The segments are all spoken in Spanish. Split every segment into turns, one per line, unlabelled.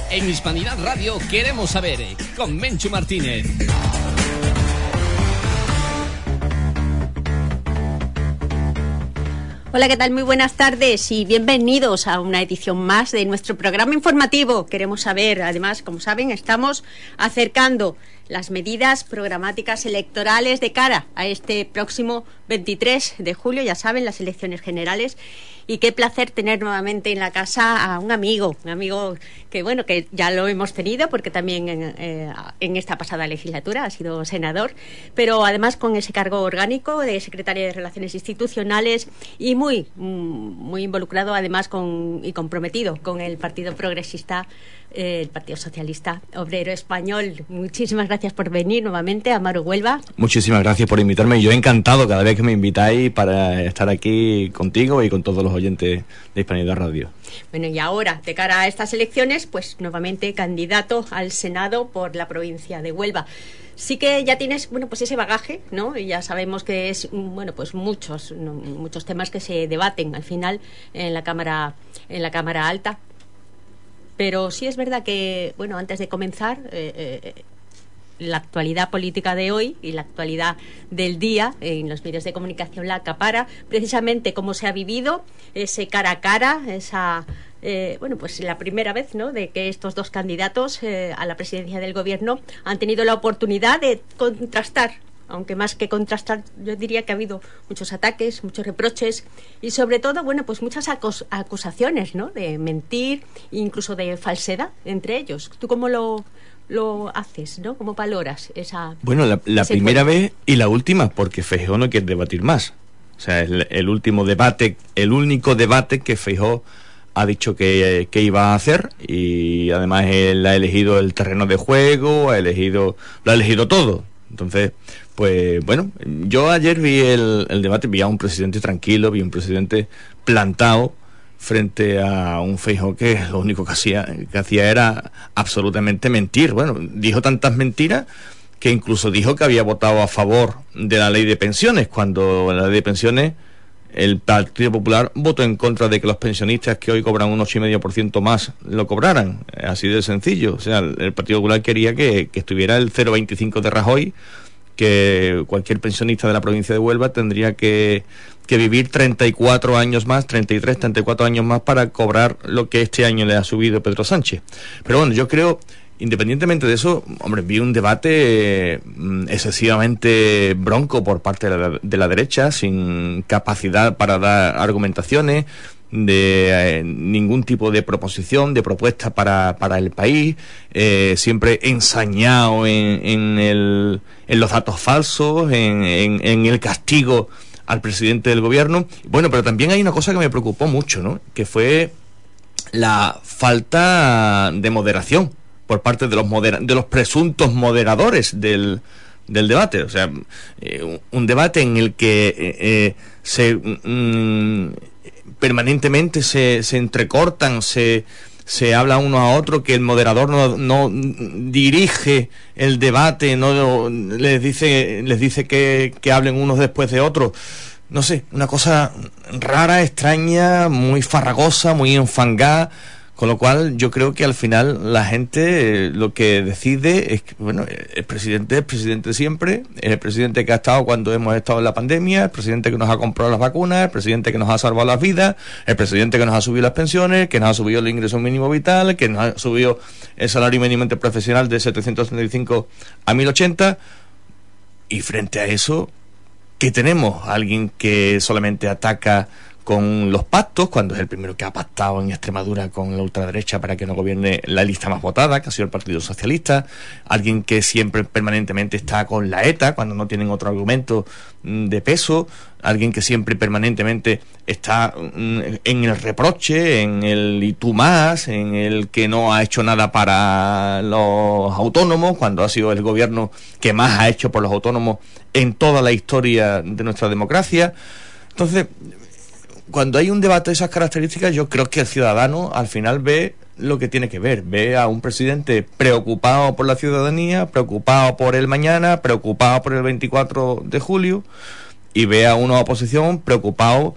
En Hispanidad Radio queremos saber, con Menchu Martínez.
Hola, ¿qué tal? Muy buenas tardes y bienvenidos a una edición más de nuestro programa informativo. Queremos saber, además, como saben, estamos acercando las medidas programáticas electorales de cara a este próximo 23 de julio, ya saben, las elecciones generales. Y qué placer tener nuevamente en la casa a un amigo que, bueno, que ya lo hemos tenido porque también en esta pasada legislatura ha sido senador, pero además con ese cargo orgánico de secretario de Relaciones Institucionales y muy involucrado además y comprometido con el Partido Progresista, el Partido Socialista Obrero Español. Muchísimas gracias por venir nuevamente, Amaro Huelva.
Muchísimas gracias por invitarme. Yo encantado cada vez que me invitáis para estar aquí contigo y con todos los oyentes de Hispanidad Radio.
Bueno, y ahora, de cara a estas elecciones, pues nuevamente candidato al Senado por la provincia de Huelva. Sí que ya tienes, bueno, pues ese bagaje, ¿no? Y ya sabemos que es, bueno, pues muchos temas que se debaten al final en la Cámara Alta. Pero sí es verdad que, bueno, antes de comenzar, la actualidad política de hoy y la actualidad del día en los medios de comunicación la acapara precisamente cómo se ha vivido ese cara a cara, esa bueno, pues la primera vez, ¿no?, de que estos dos candidatos a la presidencia del gobierno han tenido la oportunidad de contrastar. Aunque más que contrastar, yo diría que ha habido muchos ataques, muchos reproches y sobre todo, bueno, pues muchas acusaciones, ¿no?, de mentir, incluso de falsedad entre ellos. ¿Tú cómo lo haces, ¿no? ¿Cómo valoras esa?
Bueno, la primera vez y la última, porque Feijóo no quiere debatir más. O sea, el último debate, el único debate que Feijóo ha dicho que iba a hacer, y además él ha elegido el terreno de juego, lo ha elegido todo. Entonces, pues bueno, yo ayer vi el debate, vi a un presidente tranquilo, vi a un presidente plantado frente a un Feijóo que lo único que hacía era absolutamente mentir. Bueno, dijo tantas mentiras que incluso dijo que había votado a favor de la ley de pensiones, cuando la ley de pensiones el Partido Popular votó en contra de que los pensionistas que hoy cobran un 8,5% más lo cobraran. Así de sencillo. O sea, el Partido Popular quería que estuviera el 0,25 de Rajoy, que cualquier pensionista de la provincia de Huelva tendría que vivir 34 años más, 33, 34 años más para cobrar lo que este año le ha subido Pedro Sánchez. Pero bueno, yo creo, independientemente de eso, hombre, vi un debate excesivamente bronco por parte de la derecha, sin capacidad para dar argumentaciones, de ningún tipo de proposición, de propuesta para el país, siempre ensañado en los datos falsos, en el castigo al presidente del gobierno. Bueno, pero también hay una cosa que me preocupó mucho, ¿no?, que fue la falta de moderación por parte de los presuntos moderadores del debate. O sea, un debate en el que permanentemente se entrecortan, se habla uno a otro, que el moderador no dirige el debate, no les dice que hablen unos después de otros. No sé, una cosa rara, extraña, muy farragosa, muy enfangada. Con lo cual yo creo que al final la gente lo que decide es que, bueno, el presidente es presidente siempre, es el presidente que ha estado cuando hemos estado en la pandemia, el presidente que nos ha comprado las vacunas, el presidente que nos ha salvado las vidas, el presidente que nos ha subido las pensiones, que nos ha subido el ingreso mínimo vital, que nos ha subido el salario mínimo interprofesional de 735 a 1080, y frente a eso, ¿qué tenemos? Alguien que solamente ataca con los pactos, cuando es el primero que ha pactado en Extremadura con la ultraderecha para que no gobierne la lista más votada, que ha sido el Partido Socialista. Alguien que siempre permanentemente está con la ETA cuando no tienen otro argumento de peso. Alguien que siempre permanentemente está en el reproche, en el y tú más, en el que no ha hecho nada para los autónomos, cuando ha sido el gobierno que más ha hecho por los autónomos en toda la historia de nuestra democracia. Entonces, cuando hay un debate de esas características, yo creo que el ciudadano al final ve lo que tiene que ver. Ve a un presidente preocupado por la ciudadanía, preocupado por el mañana, preocupado por el 24 de julio, y ve a una oposición preocupado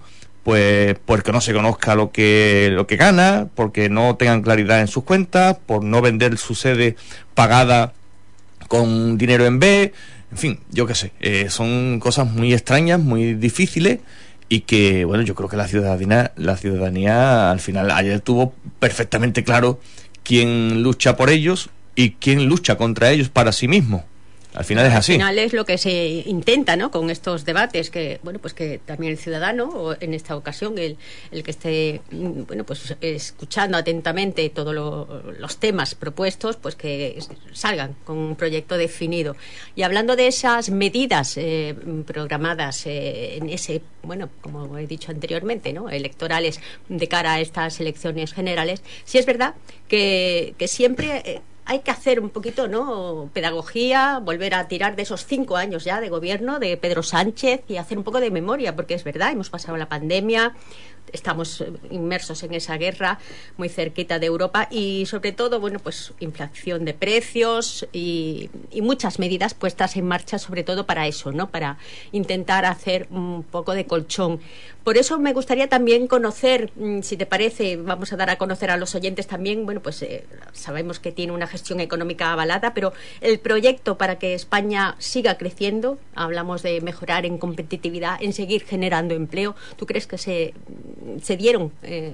pues porque no se conozca lo que gana, porque no tengan claridad en sus cuentas, por no vender su sede pagada con dinero en B, en fin, yo qué sé, son cosas muy extrañas, muy difíciles, y que, bueno, yo creo que la ciudadanía al final ayer tuvo perfectamente claro quién lucha por ellos y quién lucha contra ellos para sí mismo. Al final es así.
Al final es lo que se intenta, ¿no?, con estos debates, que bueno, pues que también el ciudadano, o en esta ocasión el que esté, bueno, pues escuchando atentamente todos los temas propuestos, pues que salgan con un proyecto definido. Y hablando de esas medidas programadas en ese, bueno, como he dicho anteriormente, ¿no?, electorales de cara a estas elecciones generales, sí es verdad que siempre hay que hacer un poquito, ¿no?, pedagogía, volver a tirar de esos 5 años ya de gobierno de Pedro Sánchez y hacer un poco de memoria, porque es verdad, hemos pasado la pandemia, estamos inmersos en esa guerra muy cerquita de Europa y sobre todo, bueno, pues inflación de precios y muchas medidas puestas en marcha sobre todo para eso, ¿no?, para intentar hacer un poco de colchón. Por eso me gustaría también conocer, si te parece, vamos a dar a conocer a los oyentes también, bueno, pues sabemos que tiene una gestión económica avalada, pero el proyecto para que España siga creciendo, hablamos de mejorar en competitividad, en seguir generando empleo. ¿Tú crees que se dieron,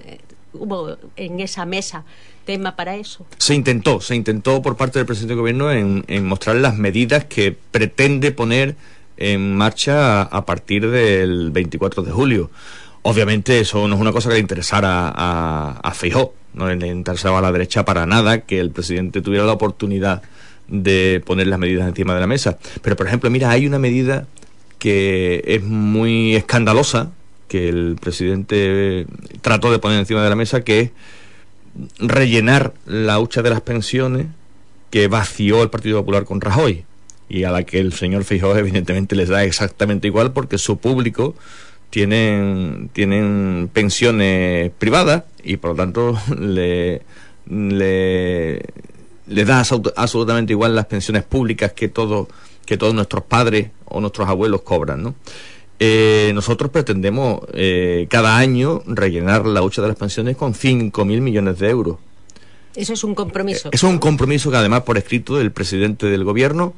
hubo en esa mesa tema para eso?
Se intentó por parte del presidente del gobierno en mostrar las medidas que pretende poner en marcha a partir del 24 de julio. Obviamente eso no es una cosa que le interesara a Feijóo, no le interesaba a la derecha para nada que el presidente tuviera la oportunidad de poner las medidas encima de la mesa. Pero, por ejemplo, mira, hay una medida que es muy escandalosa, que el presidente trató de poner encima de la mesa, que es rellenar la hucha de las pensiones que vació el Partido Popular con Rajoy, y a la que el señor Feijóo evidentemente les da exactamente igual, porque su público tienen pensiones privadas y por lo tanto le da absolutamente igual las pensiones públicas que todos nuestros padres o nuestros abuelos cobran, ¿no? Nosotros pretendemos cada año rellenar la hucha de las pensiones con 5.000 millones de euros.
Eso es un compromiso.
Eso es un compromiso que además por escrito del presidente del gobierno,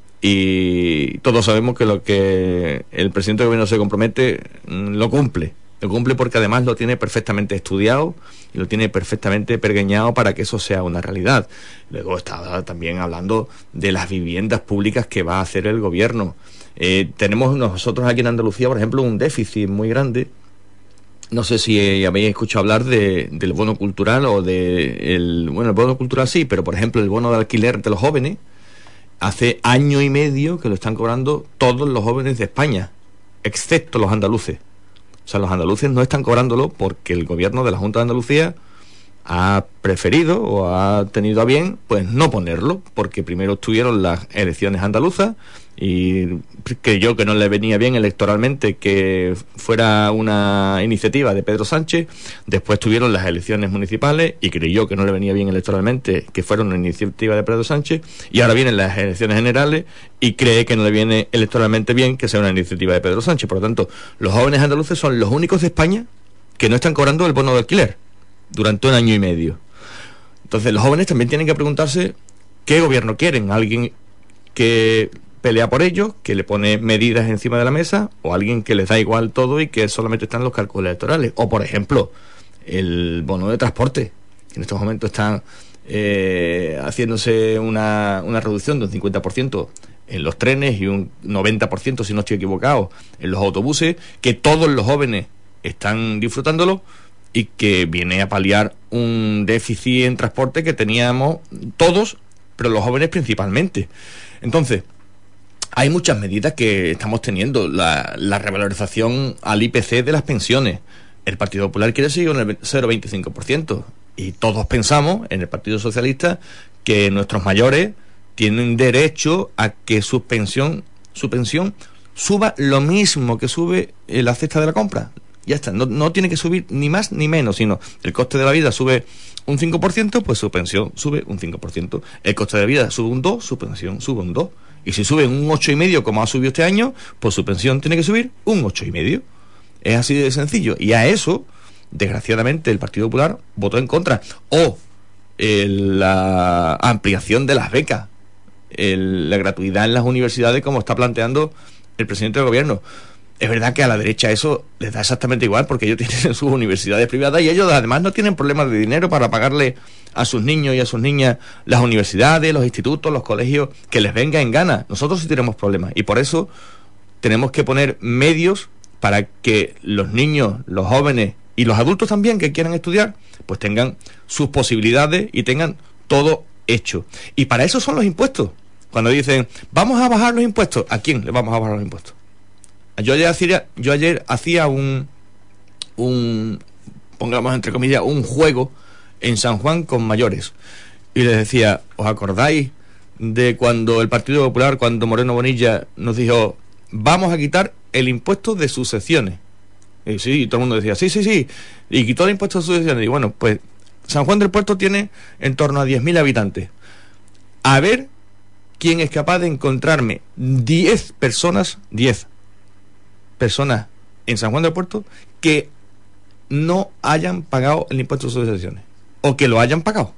y todos sabemos que lo que el presidente del gobierno se compromete lo cumple porque además lo tiene perfectamente estudiado y lo tiene perfectamente pergeñado para que eso sea una realidad. Luego está también hablando de las viviendas públicas que va a hacer el gobierno. Tenemos nosotros aquí en Andalucía, por ejemplo, un déficit muy grande. No sé si habéis escuchado hablar del bono cultural o el bono cultural sí, pero por ejemplo el bono de alquiler de los jóvenes, hace año y medio que lo están cobrando todos los jóvenes de España, excepto los andaluces. O sea, los andaluces no están cobrándolo porque el gobierno de la Junta de Andalucía ha preferido o ha tenido a bien pues no ponerlo, porque primero estuvieron las elecciones andaluzas y creyó que no le venía bien electoralmente que fuera una iniciativa de Pedro Sánchez. Después tuvieron las elecciones municipales y creyó que no le venía bien electoralmente que fuera una iniciativa de Pedro Sánchez, y ahora vienen las elecciones generales y cree que no le viene electoralmente bien que sea una iniciativa de Pedro Sánchez. Por lo tanto, los jóvenes andaluces son los únicos de España que no están cobrando el bono de alquiler durante un año y medio. Entonces los jóvenes también tienen que preguntarse qué gobierno quieren: alguien que pelea por ellos, que le pone medidas encima de la mesa, o alguien que les da igual todo y que solamente están los cálculos electorales. O por ejemplo el bono de transporte, que en estos momentos están haciéndose una reducción de un 50% en los trenes y un 90%, si no estoy equivocado, en los autobuses, que todos los jóvenes están disfrutándolo y que viene a paliar un déficit en transporte que teníamos todos, pero los jóvenes principalmente. Entonces, hay muchas medidas que estamos teniendo. La revalorización al IPC de las pensiones. El Partido Popular quiere seguir con el 0,25%. Y todos pensamos, en el Partido Socialista, que nuestros mayores tienen derecho a que su pensión suba lo mismo que sube la cesta de la compra. Ya está, no tiene que subir ni más ni menos, sino el coste de la vida sube un 5%, pues su pensión sube un 5%. El coste de la vida sube un 2%, su pensión sube un 2%. Y si sube un 8,5%, como ha subido este año, pues su pensión tiene que subir un 8,5%. Es así de sencillo. Y a eso, desgraciadamente, el Partido Popular votó en contra. O la ampliación de las becas, la gratuidad en las universidades, como está planteando el presidente del gobierno. Es verdad que a la derecha eso les da exactamente igual, porque ellos tienen sus universidades privadas y ellos además no tienen problemas de dinero para pagarle a sus niños y a sus niñas las universidades, los institutos, los colegios, que les venga en gana. Nosotros sí tenemos problemas y por eso tenemos que poner medios para que los niños, los jóvenes y los adultos también que quieran estudiar, pues tengan sus posibilidades y tengan todo hecho. Y para eso son los impuestos. Cuando dicen, vamos a bajar los impuestos, ¿a quién le vamos a bajar los impuestos? Yo ayer hacía un pongamos entre comillas, un juego en San Juan con mayores. Y les decía, ¿os acordáis de cuando el Partido Popular, cuando Moreno Bonilla nos dijo, vamos a quitar el impuesto de sucesiones? Y sí, y todo el mundo decía, sí, y quitó el impuesto de sucesiones. Y bueno, pues San Juan del Puerto tiene en torno a 10.000 habitantes. A ver quién es capaz de encontrarme 10 personas en San Juan del Puerto que no hayan pagado el impuesto de sucesiones, o que lo hayan pagado.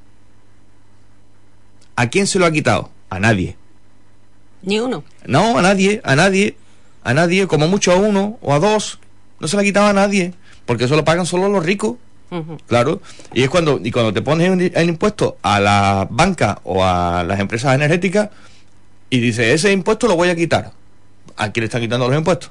¿A quién se lo ha quitado? A nadie.
Ni uno. No,
a nadie, como mucho a uno o a dos. No se lo ha quitado a nadie, porque eso lo pagan solo los ricos. Uh-huh. Claro. Y es cuando te pones el impuesto a la banca o a las empresas energéticas y dices, ese impuesto lo voy a quitar. ¿A quién le están quitando los impuestos?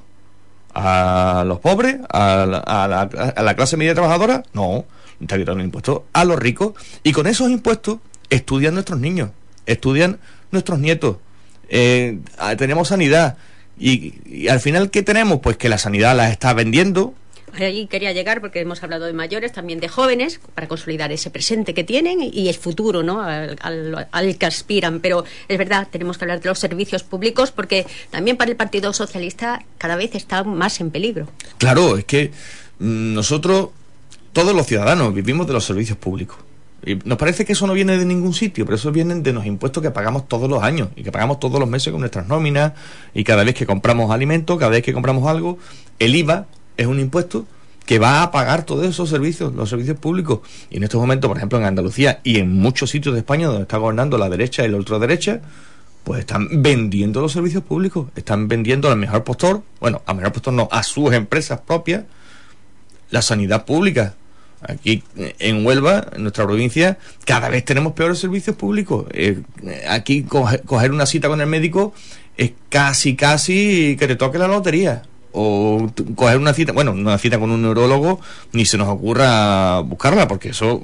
¿A los pobres? ¿A la clase media trabajadora? No, le están quitando los impuestos a los ricos. Y con esos impuestos estudian nuestros niños, estudian nuestros nietos, tenemos sanidad. Y al final, ¿qué tenemos? Pues que la sanidad la está vendiendo.
Ahí quería llegar, porque hemos hablado de mayores, también de jóvenes, para consolidar ese presente que tienen y el futuro, ¿no?, al que aspiran. Pero es verdad, tenemos que hablar de los servicios públicos, porque también para el Partido Socialista cada vez están más en peligro.
Claro, es que nosotros, todos los ciudadanos, vivimos de los servicios públicos. Y nos parece que eso no viene de ningún sitio, pero eso viene de los impuestos que pagamos todos los años y que pagamos todos los meses con nuestras nóminas, y cada vez que compramos alimentos, cada vez que compramos algo. El IVA es un impuesto que va a pagar todos esos servicios, los servicios públicos. Y en estos momentos, por ejemplo, en Andalucía y en muchos sitios de España donde está gobernando la derecha y la ultraderecha, pues están vendiendo los servicios públicos, están vendiendo al mejor postor, a sus empresas propias, la sanidad pública. Aquí en Huelva, en nuestra provincia, cada vez tenemos peores servicios públicos. Aquí coger una cita con el médico es casi que te toque la lotería. O coger una cita con un neurólogo, ni se nos ocurra buscarla, porque eso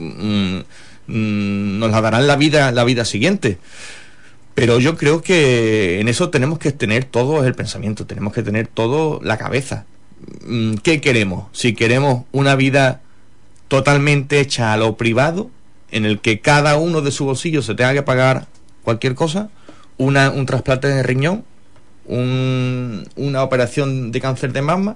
nos la darán la vida siguiente. Pero yo creo que en eso tenemos que tener todo el pensamiento, tenemos que tener todo la cabeza. ¿Qué queremos? Si queremos una vida totalmente hecha a lo privado, en el que cada uno de su bolsillo se tenga que pagar cualquier cosa, un trasplante de riñón, una operación de cáncer de mama,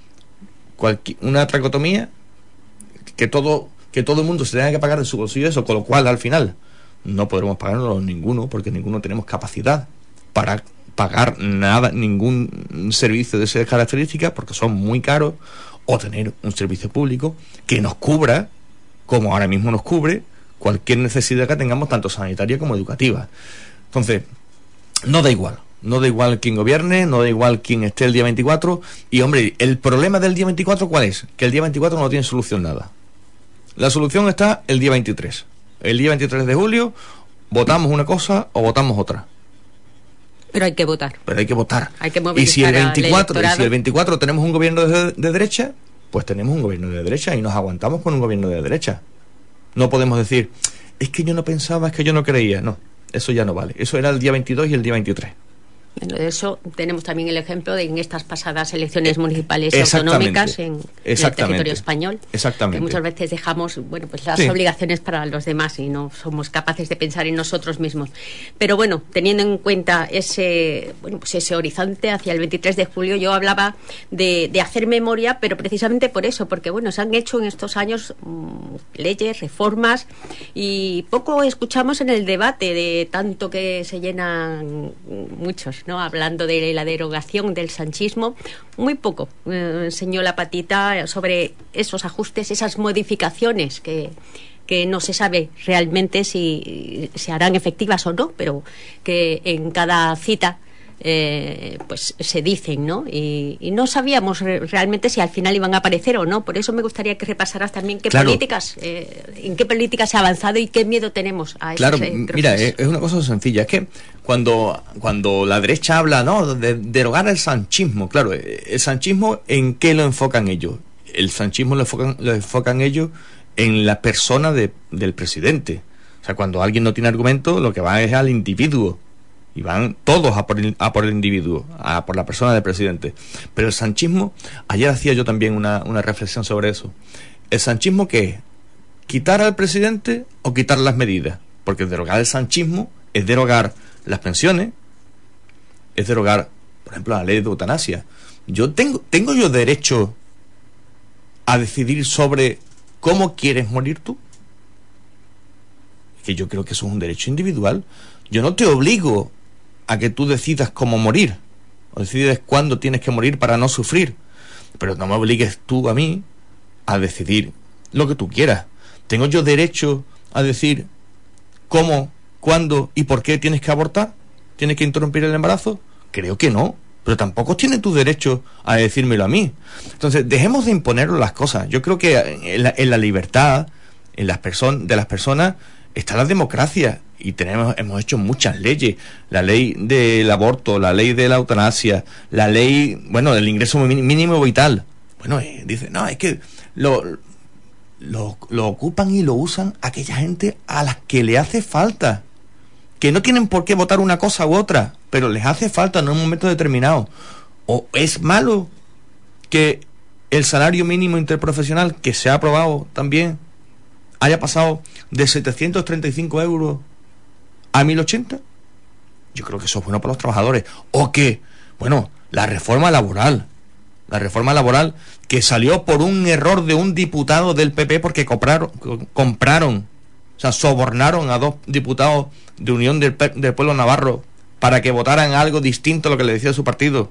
una tracotomía, que todo el mundo se tenga que pagar de su bolsillo eso, con lo cual al final no podremos pagarlo ninguno, porque ninguno tenemos capacidad para pagar ningún servicio de esas características, porque son muy caros. O tener un servicio público que nos cubra, como ahora mismo nos cubre, cualquier necesidad que tengamos, tanto sanitaria como educativa. Entonces, no da igual quién gobierne, no da igual quién esté el día 24. Y hombre, el problema del día 24, ¿cuál es? Que el día 24 no tiene solución nada. La solución está el día 23. El día 23 de julio votamos una cosa o votamos otra.
Pero hay que votar. Hay que movilizar.
Y si el 24 tenemos un gobierno de derecha, pues tenemos un gobierno de derecha y nos aguantamos con un gobierno de derecha. No podemos decir, es que yo no pensaba, es que yo no creía. No, eso ya no vale. Eso era el día 22 y el día 23.
Bueno, de eso tenemos también el ejemplo de en estas pasadas elecciones municipales y autonómicas en el territorio español.
Exactamente.
Que muchas veces dejamos las obligaciones para los demás y no somos capaces de pensar en nosotros mismos. Pero bueno, teniendo en cuenta ese horizonte hacia el 23 de julio, yo hablaba de hacer memoria, pero precisamente por eso, porque se han hecho en estos años leyes, reformas, y poco escuchamos en el debate de tanto que se llenan muchos. ¿no? Hablando de la derogación del sanchismo, muy poco enseñó la patita sobre esos ajustes, esas modificaciones que no se sabe realmente si se harán efectivas o no, pero que en cada cita pues se dicen, ¿no? Y no sabíamos realmente si al final iban a aparecer o no. Por eso me gustaría que repasaras también qué políticas, en qué políticas se ha avanzado y qué miedo tenemos a
claro,
esos
mira, es una cosa sencilla. Es que cuando la derecha habla, ¿no?, de derogar el sanchismo, claro, el sanchismo, ¿en qué lo enfocan ellos? El sanchismo lo enfocan ellos en la persona del presidente. O sea, cuando alguien no tiene argumento, lo que va es al individuo. Y van todos a por el individuo, a por la persona del presidente. Pero el sanchismo, ayer hacía yo también una reflexión sobre eso. ¿El sanchismo qué es? ¿Quitar al presidente o quitar las medidas? Porque derogar el sanchismo es derogar las pensiones, es derogar, por ejemplo, la ley de eutanasia. ¿Tengo yo derecho a decidir sobre cómo quieres morir tú? Que yo creo que eso es un derecho individual. Yo no te obligo a que tú decidas cómo morir, o decides cuándo tienes que morir para no sufrir, pero no me obligues tú a mí a decidir lo que tú quieras. ¿Tengo yo derecho a decir cómo, cuándo y por qué tienes que abortar? ¿Tienes que interrumpir el embarazo? Creo que no, pero tampoco tienes tu derecho a decírmelo a mí. Entonces, dejemos de imponer las cosas. Yo creo que en la libertad de las personas está la democracia. Y hemos hecho muchas leyes, la ley del aborto, la ley de la eutanasia, la ley, bueno, del ingreso mínimo vital. Bueno, dice, no, es que lo ocupan y lo usan aquella gente a las que le hace falta, que no tienen por qué votar una cosa u otra, pero les hace falta en un momento determinado. O es malo que el salario mínimo interprofesional, que se ha aprobado también, haya pasado de 735 euros a 1080. Yo creo que eso es bueno para los trabajadores. O que, bueno, la reforma laboral que salió por un error de un diputado del PP, porque compraron, o sea, sobornaron a 2 diputados de Unión del Pueblo Navarro para que votaran algo distinto a lo que le decía su partido,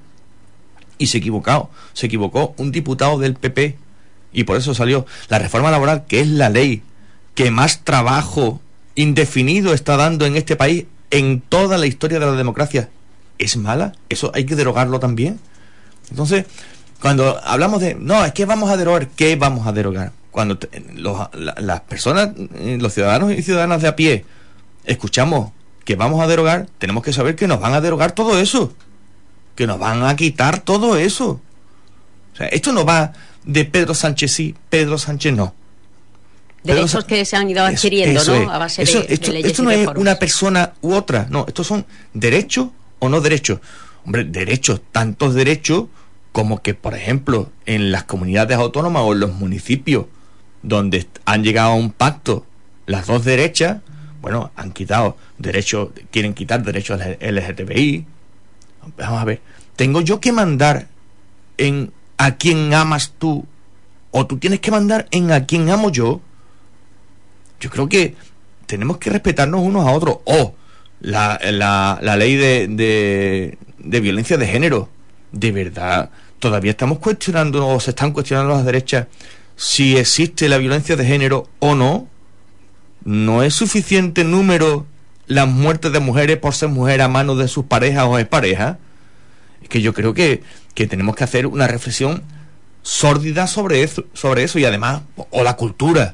y se equivocó un diputado del PP, y por eso salió la reforma laboral, que es la ley que más trabajo indefinido está dando en este país en toda la historia de la democracia. ¿Es mala? ¿Eso hay que derogarlo también? Entonces, cuando hablamos de, no, es que vamos a derogar, ¿qué vamos a derogar? Cuando las personas, los ciudadanos y ciudadanas de a pie, escuchamos que vamos a derogar, tenemos que saber que nos van a derogar todo eso, que nos van a quitar todo eso. O sea, esto no va de Pedro Sánchez sí, Pedro Sánchez no.
Derechos que se han ido adquiriendo, ¿no? A base de leyes.
Esto no es una persona u otra, no, estos son derechos o no derechos. Hombre, derechos, tantos derechos como que, por ejemplo, en las comunidades autónomas o en los municipios donde han llegado a un pacto las dos derechas, bueno, han quitado derechos, quieren quitar derechos LGTBI. Vamos a ver, ¿tengo yo que mandar en a quién amas tú, o tú tienes que mandar en a quién amo yo? Yo creo que tenemos que respetarnos unos a otros. O la ley de violencia de género. De verdad, todavía estamos cuestionando, o se están cuestionando las derechas, si existe la violencia de género o no. No es suficiente número las muertes de mujeres por ser mujer a manos de sus parejas o exparejas. Es que yo creo que tenemos que hacer una reflexión sórdida sobre eso, y además, o la cultura.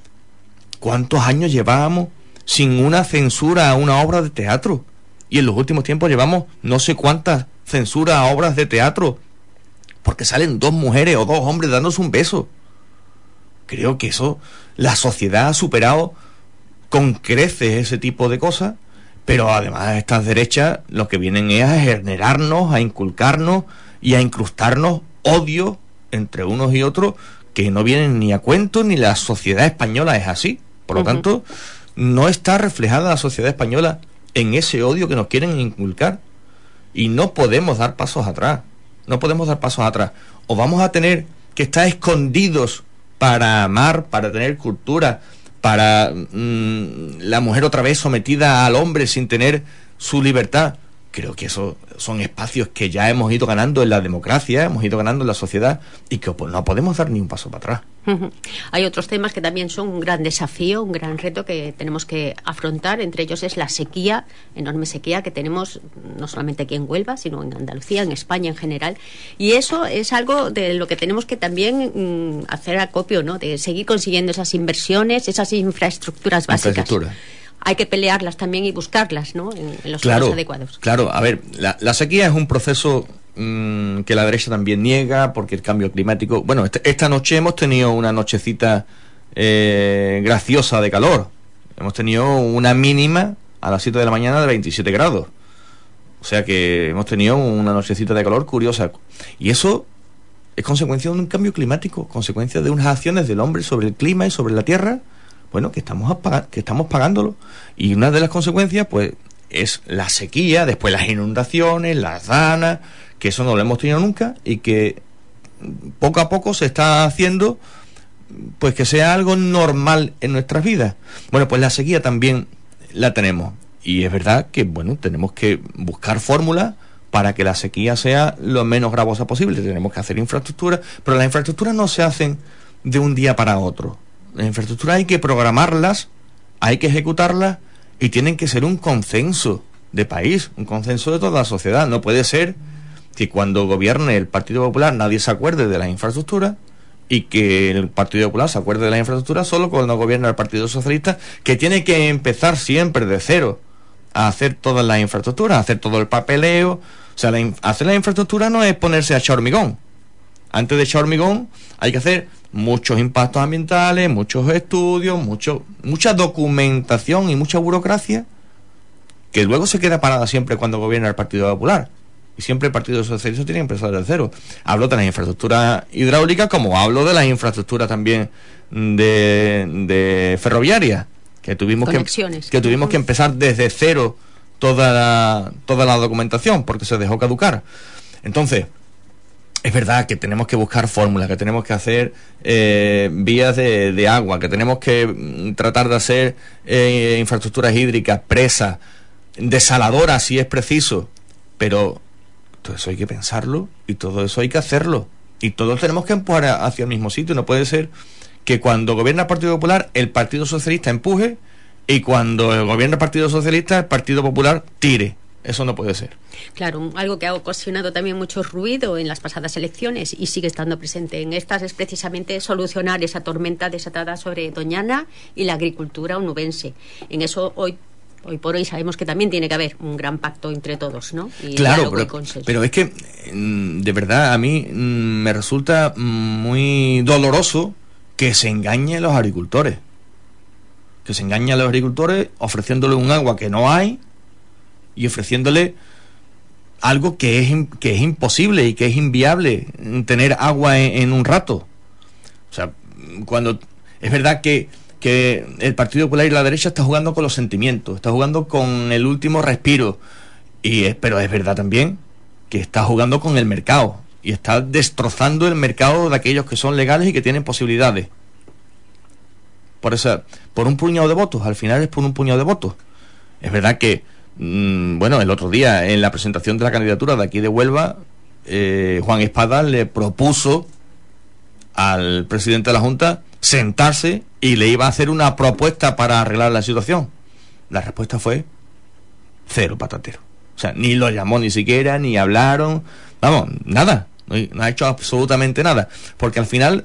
¿Cuántos años llevábamos sin una censura a una obra de teatro? Y en los últimos tiempos llevamos no sé cuántas censuras a obras de teatro, porque salen 2 mujeres o 2 hombres dándose un beso. Creo que eso la sociedad ha superado con creces ese tipo de cosas, pero además estas derechas lo que vienen es a generarnos, a inculcarnos y a incrustarnos odio entre unos y otros que no vienen ni a cuento, ni la sociedad española es así. Por lo tanto, no está reflejada la sociedad española en ese odio que nos quieren inculcar, y no podemos dar pasos atrás. O vamos a tener que estar escondidos para amar, para tener cultura, para la mujer otra vez sometida al hombre sin tener su libertad, creo que esos son espacios que ya hemos ido ganando en la democracia, hemos ido ganando en la sociedad y que no podemos dar ni un paso para atrás.
Hay otros temas que también son un gran desafío, un gran reto que tenemos que afrontar. Entre ellos es la sequía, enorme sequía que tenemos no solamente aquí en Huelva, sino en Andalucía, en España en general. Y eso es algo de lo que tenemos que también hacer acopio, ¿no? De seguir consiguiendo esas inversiones, esas infraestructuras básicas. Hay que pelearlas también y buscarlas, ¿no? En los sitios adecuados.
Claro, a ver, la sequía es un proceso que la derecha también niega, porque el cambio climático... Bueno, esta noche hemos tenido una nochecita graciosa de calor. Hemos tenido una mínima a las 7 de la mañana de 27 grados. O sea que hemos tenido una nochecita de calor curiosa. Y eso es consecuencia de un cambio climático, consecuencia de unas acciones del hombre sobre el clima y sobre la tierra, bueno, que estamos pagándolo. Y una de las consecuencias, pues, es la sequía, después las inundaciones, las danas, que eso no lo hemos tenido nunca y que poco a poco se está haciendo pues que sea algo normal en nuestras vidas. Bueno, pues la sequía también la tenemos y es verdad que, bueno, tenemos que buscar fórmulas para que la sequía sea lo menos gravosa posible. Tenemos que hacer infraestructuras, pero las infraestructuras no se hacen de un día para otro. Las infraestructuras hay que programarlas, hay que ejecutarlas y tienen que ser un consenso de país, un consenso de toda la sociedad. No puede ser que cuando gobierne el Partido Popular nadie se acuerde de las infraestructuras y que el Partido Popular se acuerde de las infraestructuras solo cuando gobierna el Partido Socialista, que tiene que empezar siempre de cero a hacer todas las infraestructuras, a hacer todo el papeleo. O sea, hacer la infraestructura no es ponerse a echar hormigón. Antes de echar hormigón hay que hacer muchos impactos ambientales, muchos estudios, mucha documentación y mucha burocracia que luego se queda parada siempre cuando gobierna el Partido Popular. Y siempre el Partido Socialista tiene que empezar de cero. Hablo de las infraestructuras hidráulicas como hablo de las infraestructuras también de ferroviarias, que tuvimos que empezar desde cero toda la documentación porque se dejó caducar. Entonces, es verdad que tenemos que buscar fórmulas, que tenemos que hacer vías de agua, que tenemos que tratar de hacer infraestructuras hídricas, presas, desaladoras si es preciso, pero todo eso hay que pensarlo y todo eso hay que hacerlo y todos tenemos que empujar hacia el mismo sitio. No puede ser que cuando gobierna el Partido Popular el Partido Socialista empuje y cuando gobierna el Partido Socialista el Partido Popular tire. Eso no puede ser.
Claro, algo que ha ocasionado también mucho ruido en las pasadas elecciones y sigue estando presente en estas es precisamente solucionar esa tormenta desatada sobre Doñana y la agricultura onubense. En eso hoy por hoy sabemos que también tiene que haber un gran pacto entre todos, ¿no? Y
claro, pero es que de verdad a mí me resulta muy doloroso que se engañe a los agricultores. Que se engañe a los agricultores ofreciéndole un agua que no hay y ofreciéndole algo que es imposible y que es inviable tener agua en un rato. O sea, cuando es verdad que el Partido Popular y la derecha está jugando con los sentimientos, está jugando con el último respiro, pero es verdad también que está jugando con el mercado y está destrozando el mercado de aquellos que son legales y que tienen posibilidades. Por un puñado de votos, al final es por un puñado de votos. Es verdad que bueno, el otro día en la presentación de la candidatura de aquí de Huelva, Juan Espada le propuso al presidente de la Junta sentarse y le iba a hacer una propuesta para arreglar la situación. La respuesta fue cero patatero. O sea, ni lo llamó ni siquiera, ni hablaron, vamos, nada, no ha hecho absolutamente nada, porque al final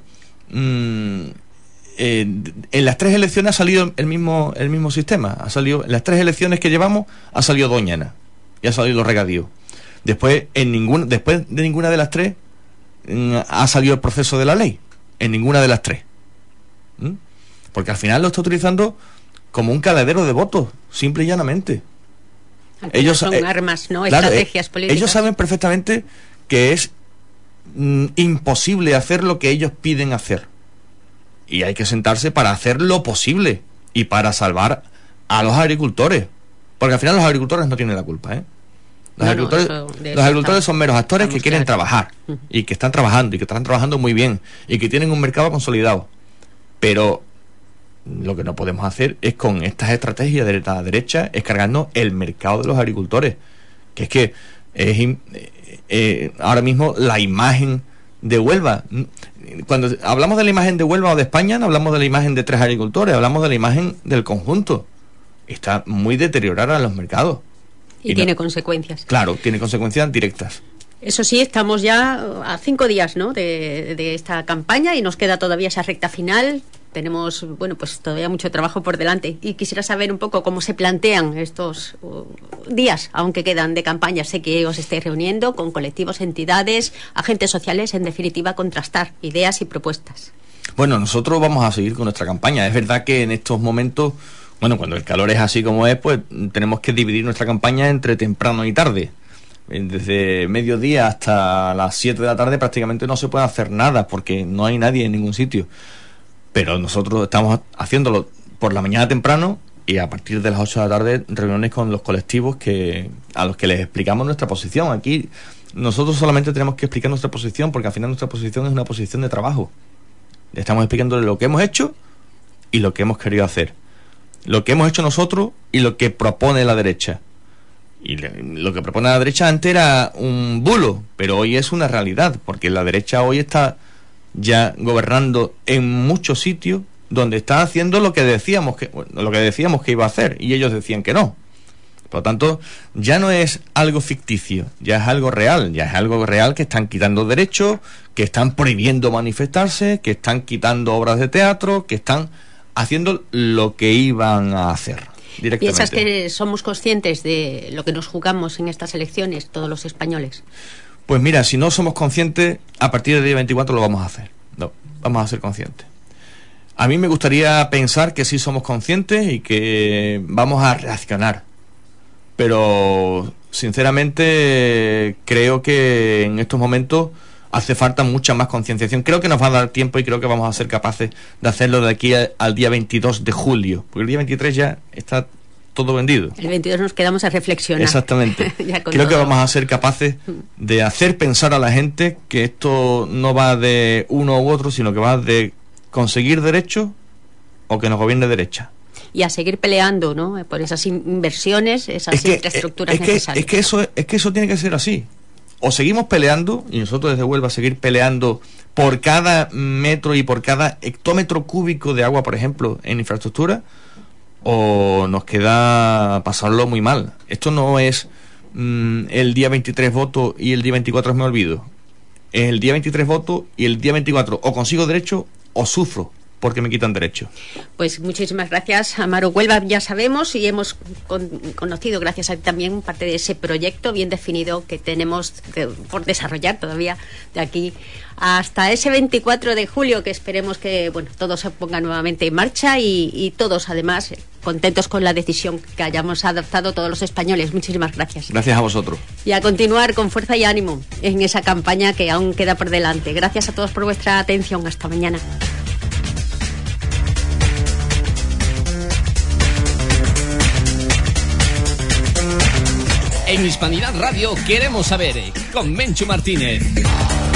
en las tres elecciones ha salido el mismo sistema. En las tres elecciones que llevamos ha salido Doñana y ha salido los regadíos. Después de ninguna de las tres ha salido el proceso de la ley, en ninguna de las tres. Porque al final lo está utilizando como un caladero de votos, simple y llanamente.
Ellos son armas, ¿no? Claro, estrategias políticas.
Ellos saben perfectamente que es imposible hacer lo que ellos piden hacer. Y hay que sentarse para hacer lo posible y para salvar a los agricultores. Porque al final los agricultores no tienen la culpa, ¿eh? Los agricultores son meros actores que quieren trabajar y que están trabajando muy bien y que tienen un mercado consolidado. Pero lo que no podemos hacer es con estas estrategias de la derecha es cargarnos el mercado de los agricultores, que es que ahora mismo la imagen de Huelva, cuando hablamos de la imagen de Huelva o de España, no hablamos de la imagen de 3 agricultores, hablamos de la imagen del conjunto. Está muy deteriorada en los mercados.
Y tiene consecuencias.
Claro, tiene consecuencias directas.
Eso sí, estamos ya a 5 días, ¿no?, de esta campaña, y nos queda todavía esa recta final. Tenemos, bueno, pues todavía mucho trabajo por delante, y quisiera saber un poco cómo se plantean estos días, aunque quedan, de campaña. Sé que os estáis reuniendo con colectivos, entidades, agentes sociales, en definitiva, contrastar ideas y propuestas.
Bueno, nosotros vamos a seguir con nuestra campaña. Es verdad que en estos momentos, bueno, cuando el calor es así como es, pues tenemos que dividir nuestra campaña entre temprano y tarde. Desde mediodía hasta las 7 de la tarde prácticamente no se puede hacer nada porque no hay nadie en ningún sitio. Pero nosotros estamos haciéndolo por la mañana temprano, y a partir de las 8 de la tarde reuniones con los colectivos a los que les explicamos nuestra posición. Aquí nosotros solamente tenemos que explicar nuestra posición, porque al final nuestra posición es una posición de trabajo. Estamos explicándole lo que hemos hecho y lo que hemos querido hacer, lo que hemos hecho nosotros y lo que propone la derecha. Y lo que propone la derecha antes era un bulo, pero hoy es una realidad, porque la derecha hoy está ya gobernando en muchos sitios donde está haciendo lo que decíamos que iba a hacer, y ellos decían que no. Por lo tanto, ya no es algo ficticio, ya es algo real, que están quitando derechos, que están prohibiendo manifestarse, que están quitando obras de teatro, que están haciendo lo que iban a hacer.
¿Piensas que somos conscientes de lo que nos jugamos en estas elecciones, todos los españoles?
Pues mira, si no somos conscientes, a partir del día 24 lo vamos a hacer. No, vamos a ser conscientes. A mí me gustaría pensar que sí somos conscientes y que vamos a reaccionar. Pero, sinceramente, creo que en estos momentos hace falta mucha más concienciación. Creo que nos va a dar tiempo y creo que vamos a ser capaces de hacerlo de aquí al día 22 de julio. Porque el día 23 ya está todo vendido. El
22 nos quedamos a reflexionar.
Exactamente. Creo que vamos a ser capaces de hacer pensar a la gente que esto no va de uno u otro, sino que va de conseguir derechos o que nos gobierne derecha.
Y a seguir peleando, ¿no?, por esas inversiones, esas infraestructuras necesarias.
Es que eso tiene que ser así. O seguimos peleando, y nosotros desde Huelva seguir peleando por cada metro y por cada hectómetro cúbico de agua, por ejemplo, en infraestructura, o nos queda pasarlo muy mal. Esto no es el día 23 voto y el día 24 me olvido. Es el día 23 voto y el día 24 o consigo derecho o sufro porque me quitan derecho.
Pues muchísimas gracias, Amaro. Huelva ya sabemos, y hemos conocido, gracias a ti también, parte de ese proyecto bien definido que tenemos por desarrollar todavía de aquí hasta ese 24 de julio, que esperemos que, bueno, todo se ponga nuevamente en marcha y todos, además, contentos con la decisión que hayamos adoptado todos los españoles. Muchísimas gracias.
Gracias a vosotros.
Y a continuar con fuerza y ánimo en esa campaña que aún queda por delante. Gracias a todos por vuestra atención. Hasta mañana.
En Hispanidad Radio queremos saber, con Menchu Martínez.